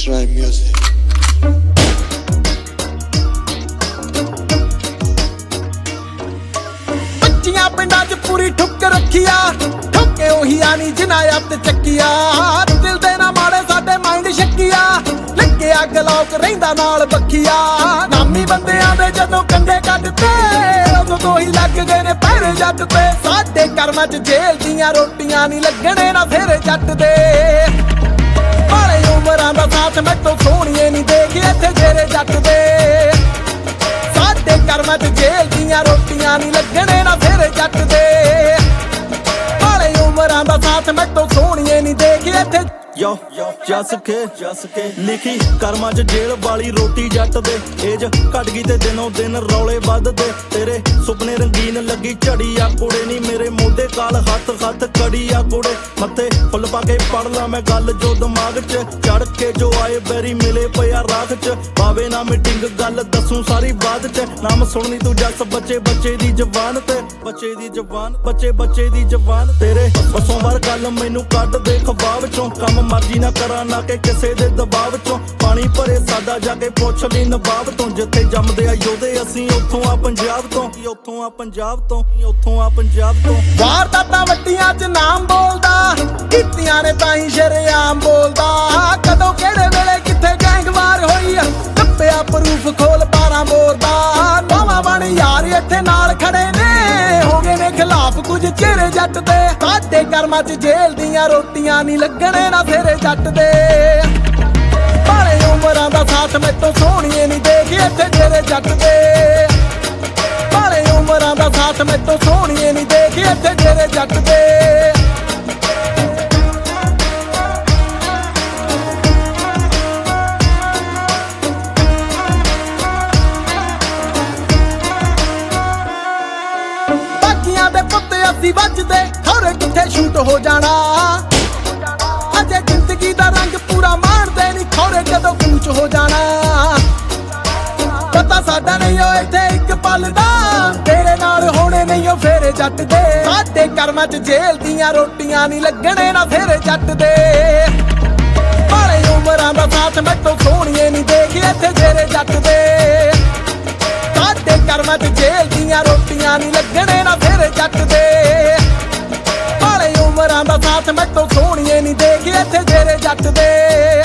Rhyme Music. ਬੱਚੀਆਂ ਪਿੰਡਾਂ 'ਚ ਪੂਰੀ ਠੁੱਕ ਰੱਖਿਆ, ਠੁੱਕੇ ਉਹੀ ਆਣੀ ਜਿਨ੍ਹਾਂ ਅੱਤ ਚੱਕੀਆ। ਦਿਲ ਦੇ ਨਾ ਮਾੜੇ ਸਾਡੇ ਮਾਈਂਡ ਸ਼ੱਕੀਆ, ਲੱਗਿਆ ਗਲੌਕ ਰਹਿੰਦਾ ਨਾਲ ਬੱਖੀਆ। ਨਾਮੀ ਬੰਦਿਆਂ ਦੇ ਜਦੋਂ ਕੰਡੇ ਕੱਢਤੇ, ਉਦੋਂ ਤੋਂ ਹੀ ਲੱਗ ਗਏ ਨੇ ਪਹਿਰੇ ਜੱਟ ਤੇ। ਸਾਡੇ ਕਰਮਾਂ 'ਚ ਜੇਲ੍ਹ ਦੀਆਂ ਰੋਟੀਆਂ ਨਹੀਂ ਲੱਗਣੇ ਨਾ ਫੇਰੇ ਜੱਟ ਦੇ। ਬਾਲੇ ਉਮਰਾਂ ਦਾ ਸਾਥ ਮੈਥੋਂ ਸੋਹਣੀਏ ਨਹੀਂ ਦੇਖੇ ਇੱਥੇ ਜੇਰੇ ਜੱਟ ਦੇ। ਸਾਡੇ ਕਰਮਾਂ 'ਚ ਜੇਲ੍ਹ ਦੀਆਂ ਰੋਟੀਆਂ ਨਹੀਂ ਲੱਗਣੇ ਨਾ ਫੇਰੇ ਜੱਟ ਦੇ। ਬਾਲੇ ਉਮਰਾਂ ਦਾ ਸਾਥ ਮੈਥੋਂ ਸੋਹਣੀਏ ਨਹੀਂ ਦੇਖੇ ਇੱਥੇ ਯੋ ਜਸ ਕੇ ਲਿਖੀ ਕਰਮਾਂ 'ਚ ਜੇਲ੍ਹ ਵਾਲੀ ਰੋਟੀ ਜੱਟ ਦੇ। ਏਜ ਘਟ ਗਈ ਤੇ ਦਿਨੋਂ ਦਿਨ ਰੌਲੇ ਵੱਧਦੇ। ਤੇਰੇ ਸੁਪਨੇ ਰੰਗੀਨ ਲੱਗੀ ਝੜੀ ਆ ਕੁੜੇ ਨੀ ਮੇਰੇ ਮੋਢੇ ਕਾਲ ਹੱਥ ਕੜੀ ਆ ਕੁੜੇ। ਮੱਥੇ ਫੁੱਲ ਪਾ ਕੇ ਪੜ ਲਾ ਮੈਂ ਗੱਲ ਜੋ ਦਿਮਾਗ 'ਚ ਚੜ ਕੇ ਜੋ ਆਏ ਬੈਰੀ ਮਿਲੇ ਪਿਆ ਰਾਖ 'ਚ। ਬਾਵੇ ਨਾ ਮੀਟਿੰਗ ਗੱਲ ਦੱਸੂ ਸਾਰੀ ਬਾਅਦ 'ਚ। ਨਾਮ ਸੁਣਨੀ ਤੂੰ ਜੱਸ ਬੱਚੇ ਦੀ ਜ਼ਬਾਨ ਤੇ ਬੱਚੇ ਦੀ ਜ਼ਬਾਨ ਤੇਰੇ ਬਸੋਂ ਵਾਰ ਗੱਲ ਮੈਨੂੰ ਕੱਢ ਦੇ ਖਵਾਬ 'ਚੋਂ। ਕੰਮ ਮਰਜ਼ੀ ਨਾ ਕਰਾਂ ਨਾ ਕਿ ਕਿਸੇ ਦੇ ਦਬਾਅ 'ਚੋਂ। ਪਾਣੀ ਭਰੇ ਸਾਡਾ ਜਾ ਕੇ ਪੁੱਛ ਲਈ ਨਵਾਬ ਤੋਂ। ਜਿੱਥੇ ਜੰਮਦੇ ਆ ਯੋਧੇ ਅਸੀਂ ਉੱਥੋਂ ਆ ਪੰਜਾਬ ਤੋਂ। ਵਾਰਦਾਤਾਂ ਵੱਡੀਆਂ 'ਚ ਨਾਮ ਬੋਲਦਾ, ਕੀਤੀਆਂ ਨੇ ਤਾਂ ਹੀ ਸ਼ਰੇਆਮ ਬੋਲਦਾ। ਕਦੋਂ ਕਿਹੜੇ ਵੇਲੇ ਕਿੱਥੇ ਗੈਂਗਵਾਰ ਹੋਈ ਆ, ਲੱਭਿਆ ਪ੍ਰੂਫ ਖੋਲ 12 ਬੋਰ ਦਾ। ਨਵਾਂ ਬਣ ਯਾਰ ਇੱਥੇ ਨਾਲ ਖੜੇ ਨੇ, ਹੋ ਗਏ ਨੇ ਖਿਲਾਫ ਕੁਝ ਚਿਹਰੇ ਜੱਟ ਦੇ। ਸਾਡੇ ਕਰਮਾਂ 'ਚ ਜੇਲ੍ਹ ਦੀਆਂ ਰੋਟੀਆਂ ਨਹੀਂ ਲੱਗਣੇ ਨਾ ਫੇਰੇ ਜੱਟ ਦੇ। ਬਾਲੇ ਉਮਰਾਂ ਦਾ ਸਾਥ ਮੈਥੋਂ ਸੋਹਣੀਏ ਨਹੀਂ ਦੇਖੇ ਇੱਥੇ ਜੇਰੇ ਜੱਟ ਦੇ। ਬਾਲੇ ਉਮਰਾਂ ਦਾ ਸਾਥ ਮੈਥੋਂ ਸੋਹਣੀਏ ਨਹੀਂ ਦੇਖੇ ਇੱਥੇ ਜੇਰੇ ਜੱਟ ਦੇ। ਬਾਕੀਆਂ ਦੇ ਪੁੱਤ ਅਸੀਂ ਵੱਜਦੇ, ਖੌਰੇ ਕਿੱਥੇ ਸ਼ੂਟ ਹੋ ਜਾਣਾ। ਅਜੇ ਜ਼ਿੰਦਗੀ ਦਾ ਰੰਗ ਪੂਰਾ ਮਾਣਦੇ ਨਹੀਂ, ਖੌਰੇ ਕਦੋਂ ਕੂਚ ਹੋ ਜਾਣਾ। ਪਤਾ ਸਾਡਾ ਨਹੀਂ ਓ ਇੱਥੇ ਇੱਕ ਪਲ ਦਾ, ਤੇਰੇ ਨਾਲ ਹੋਣੇ ਨਹੀਂ ਓ ਫੇਰੇ ਜੱਟ ਦੇ। ਸਾਡੇ ਕਰਮਾਂ 'ਚ ਜੇਲ੍ਹ ਦੀਆਂ ਰੋਟੀਆਂ ਨਹੀਂ ਲੱਗਣੇ ਨਾ ਫੇਰੇ ਜੱਟ ਦੇ। ਬਾਲੇ ਉਮਰਾਂ ਦਾ ਸਾਥ ਮੈਥੋਂ ਸੋਹਣੀਏ ਨਹੀਂ ਦੇਖੇ ਇੱਥੇ ਜੇਰੇ ਜੱਟ ਦੇ। ਸਾਡੇ ਕਰਮਾਂ 'ਚ ਜੇਲ੍ਹ ਦੀਆਂ ਰੋਟੀਆਂ ਨਹੀਂ ਲੱਗਣੇ ਨਾ ਫੇਰੇ ਜੱਟ ਦੇ। ਬਾਲੇ ਉਮਰਾਂ ਦਾ ਸਾਥ ਮੈਥੋਂ ਸੋਹਣੀਏ ਨਹੀਂ ਦੇਖੇ ਇੱਥੇ ਜੇਰੇ ਜੱਟ ਦੇ।